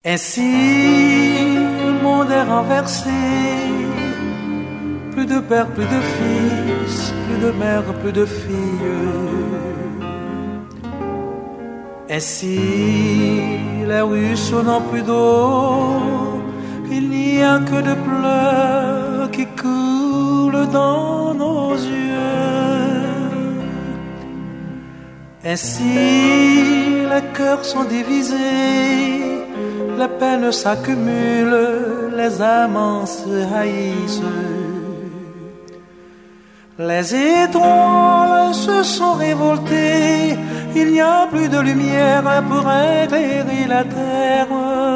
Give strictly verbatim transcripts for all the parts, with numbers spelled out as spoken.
Ainsi, le monde est renversé. Plus de père, plus de fils, plus de mère, plus de filles. Ainsi, les ruisseaux n'ont plus d'eau. Il n'y a que de pleurs qui coulent dans nos yeux. Ainsi, les cœurs sont divisés. Les peines s'accumulent, les amants se haïssent. Les étoiles se sont révoltées. Il n'y a plus de lumière pour éclairer la terre.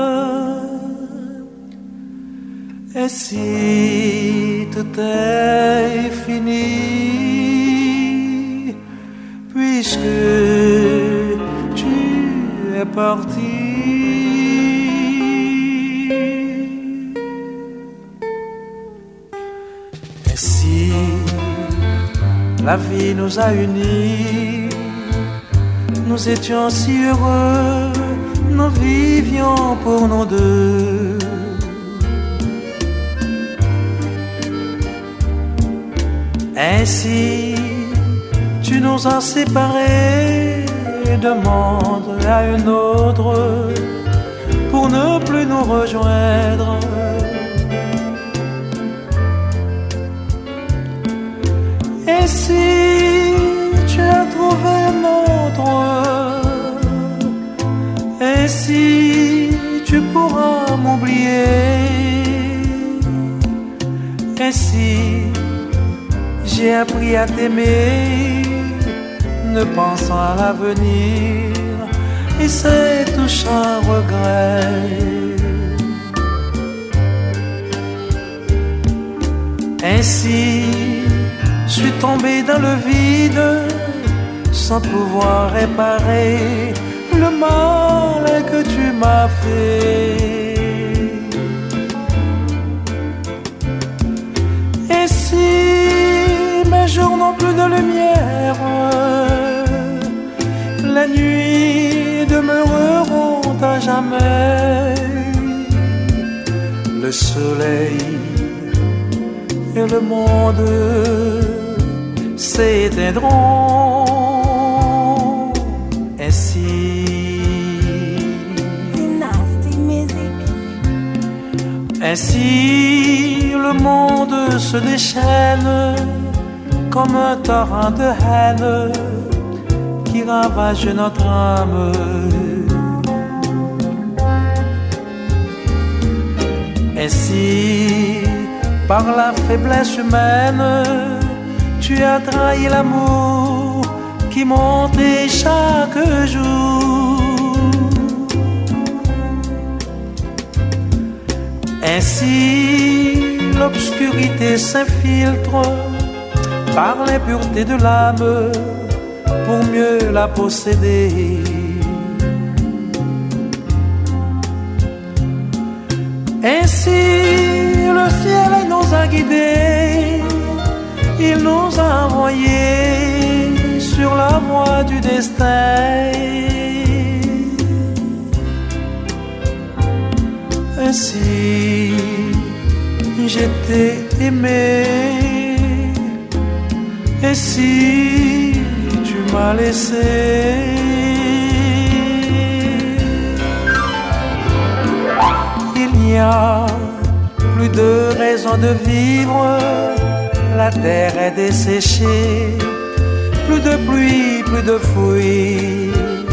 Et si tout est fini, puisque tu es parti. Et si la vie nous a unis, nous étions si heureux, nous vivions pour nous deux. Ainsi, tu nous as séparés d'un monde à un autre pour ne plus nous rejoindre. Et si tu as trouvé un autre, et si tu pourras m'oublier, et si j'ai appris à t'aimer, ne pensant à l'avenir, et c'est touchant regret. Ainsi, je suis tombé dans le vide, sans pouvoir réparer le mal que tu m'as fait. Et si mes jours n'ont plus de lumière, les nuits demeureront à jamais. Le soleil et le monde s'éteindront. Ainsi, ainsi le monde se déchaîne comme un torrent de haine qui ravage notre âme. Ainsi, par la faiblesse humaine, tu as trahi l'amour qui montait chaque jour. Ainsi, l'obscurité s'infiltre par l'impureté de l'âme pour mieux la posséder. Ainsi, le ciel nous a guidés, il nous a envoyés sur la voie du destin. Ainsi, je t'ai aimé, et si tu m'as laissé, il n'y a plus de raison de vivre, la terre est desséchée, plus de pluie, plus de fruits.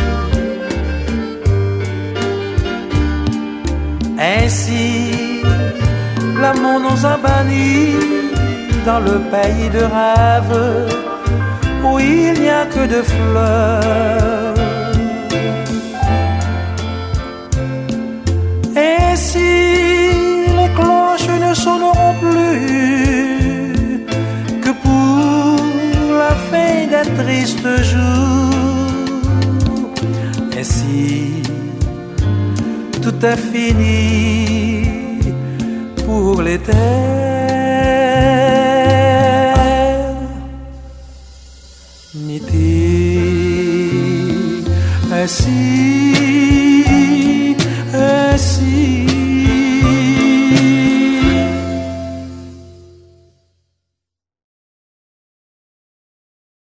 Ainsi, l'amour nous a bannis dans le pays de rêve où il n'y a que de fleurs. Et si les cloches ne sonneront plus que pour la fin des tristes jours, et si tout est fini pour l'éternité, ainsi